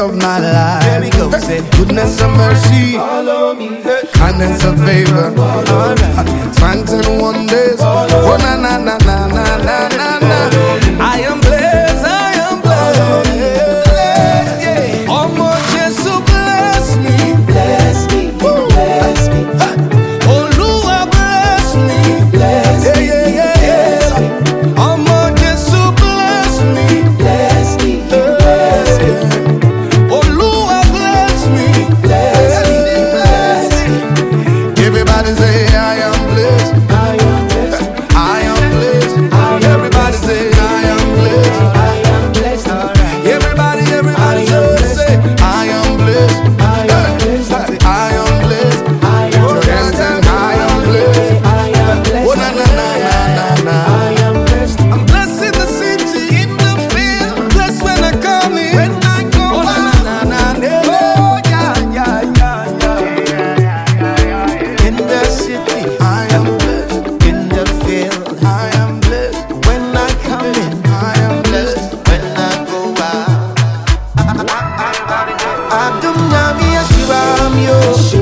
of my life. There we go. Say, goodness and mercy, follow me. kindness and favor, signs and wonders. Oh na na na na na na na na. I am blessed, I am blessed. Yeah. Oh more Jesus bless me, Bless me, bless me, oh Lord bless me, bless yeah me, yeah yeah yeah. Oh more Jesus bless me, bless me, bless me, oh Lord bless me, bless me, bless me. everybody say I am blessed. I am blessed, I am blessed. Everybody say I am blessed. I am blessed. Everybody I am say I am blessed. I am blessed. I am blessed. I am Put your hands and I am blessed. I am blessed. Oh na na na na na na. I am blessed. I'm blessed in the city, in the field. Blessed when I come in. When I go out. Oh na na na na. Oh yeah yeah yeah yeah. In the city, I am blessed. in the field, I am blessed. when I come in, I am blessed. when I go out. Adum Nami Ashiram Yo.